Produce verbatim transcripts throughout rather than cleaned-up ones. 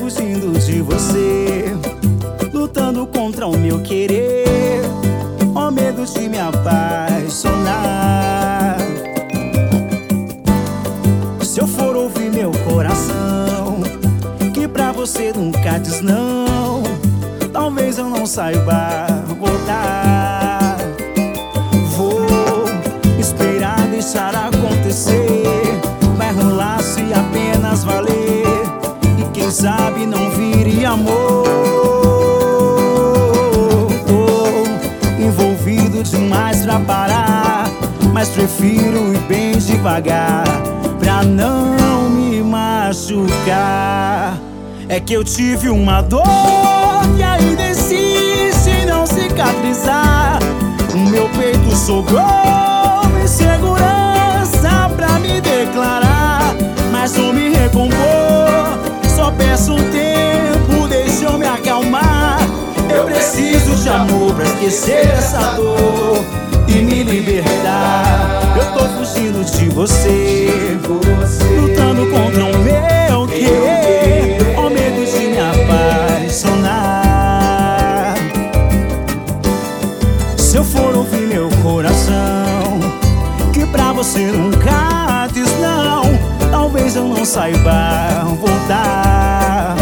fugindo de você, lutando contra o meu querer, ó medo de me apaixonar. Se eu for ouvir meu coração, que pra você nunca diz não, talvez eu não saiba voltar. Vou esperar, deixar acontecer, vai rolar se apenas valer, e quem sabe não vire amor. Tô envolvido demais pra parar, mas prefiro ir bem devagar, pra não me machucar. É que eu tive uma dor que ainda insiste em não cicatrizar. O meu peito sobrou insegurança pra me declarar, mas não me recompor. Só peço um tempo, deixa eu me acalmar. Eu preciso de amor pra esquecer essa dor e me libertar. Eu tô fugindo de você, lutando contra o meu querer, ó medo de me apaixonar. Se eu for ouvir meu coração, que pra você nunca diz não, talvez eu não saiba voltar.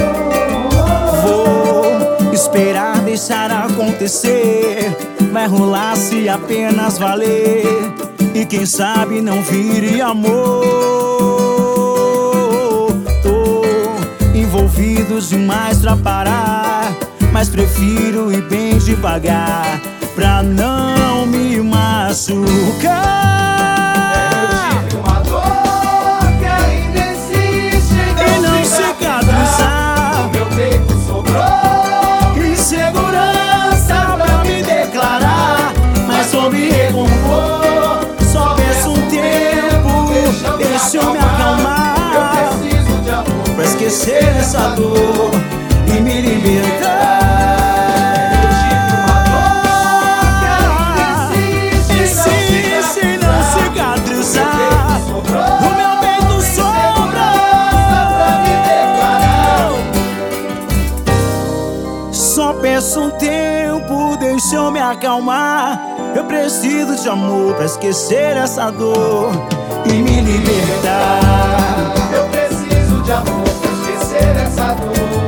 Vou esperar, deixar acontecer, vai rolar se apenas valer, e quem sabe não vire amor. Tô envolvido demais pra parar, mas prefiro ir bem devagar, pra não me machucar. Eu tive uma dor que ainda insiste em não cicatrizar. O meu peito sobrou insegurança pra me declarar, mas só me recompor. Só peço um tempo, deixa eu me acalmar. Eu preciso de amor pra esquecer essa dor e me libertar. Só peço um tempo, deixa eu me acalmar. Eu preciso de amor pra esquecer essa dor e me libertar. Eu preciso de amor pra esquecer essa dor.